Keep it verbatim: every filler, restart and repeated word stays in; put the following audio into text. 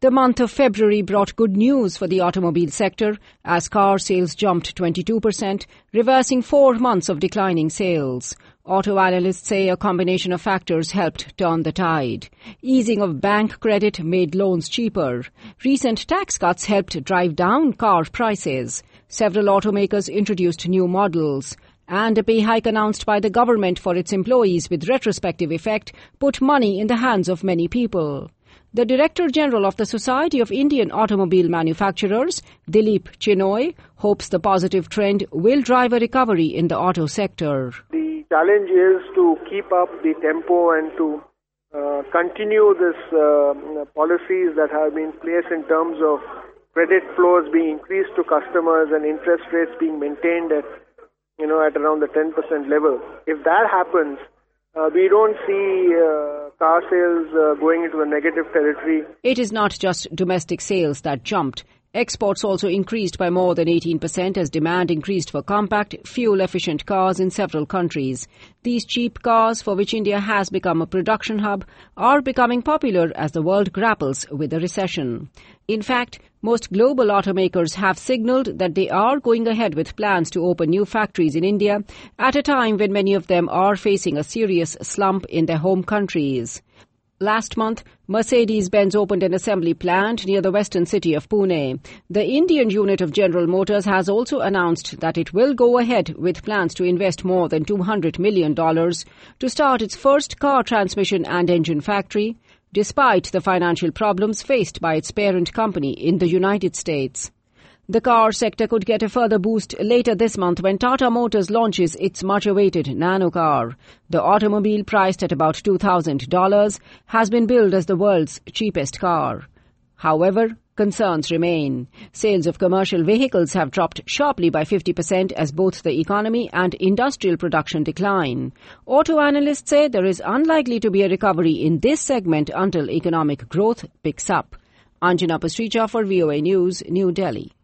The month of February brought good news for the automobile sector as car sales jumped twenty-two percent, reversing four months of declining sales. Auto analysts say a combination of factors helped turn the tide. Easing of bank credit made loans cheaper. Recent tax cuts helped drive down car prices. Several automakers introduced new models. And a pay hike announced by the government for its employees with retrospective effect put money in the hands of many people. The Director General of the Society of Indian Automobile Manufacturers, Dilip Chinoy, hopes the positive trend will drive a recovery in the auto sector. The challenge is to keep up the tempo and to uh, continue this uh, policies that have been placed in terms of credit flows being increased to customers and interest rates being maintained at, you know, at around the ten percent level. If that happens, uh, we don't see uh, car sales uh, going into the negative territory. It is not just domestic sales that jumped. Exports also increased by more than eighteen percent as demand increased for compact, fuel-efficient cars in several countries. These cheap cars, for which India has become a production hub, are becoming popular as the world grapples with the recession. In fact, most global automakers have signalled that they are going ahead with plans to open new factories in India at a time when many of them are facing a serious slump in their home countries. Last month, Mercedes-Benz opened an assembly plant near the western city of Pune. The Indian unit of General Motors has also announced that it will go ahead with plans to invest more than two hundred million dollars to start its first car transmission and engine factory, despite the financial problems faced by its parent company in the United States. The car sector could get a further boost later this month when Tata Motors launches its much-awaited nano car. The automobile, priced at about two thousand dollars, has been billed as the world's cheapest car. However, concerns remain. Sales of commercial vehicles have dropped sharply by fifty percent as both the economy and industrial production decline. Auto analysts say there is unlikely to be a recovery in this segment until economic growth picks up. Anjana Pastricha for V O A News, New Delhi.